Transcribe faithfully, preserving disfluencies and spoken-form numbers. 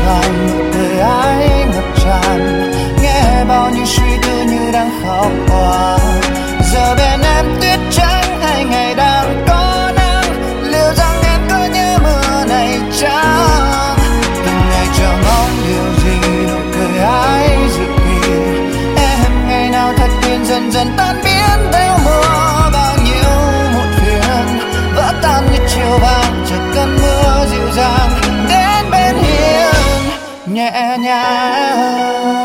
hoàng, nụ cười ấy ngập tràn, nghe bao nhiêu suy tư như đang khóc hòa. Giờ bên em tuyết trắng hay ngày đang có nắng, liệu rằng em có nhớ mưa này chăng? Từng ngày chờ mong điều gì, nụ cười ấy dự kỳ. Em ngày nào thật yên dần dần tan biến theo mưa, bao nhiêu muộn phiền vỡ tan như chiều vàng. Chờ cơn mưa dịu dàng đến bên hiên nhẹ nhàng.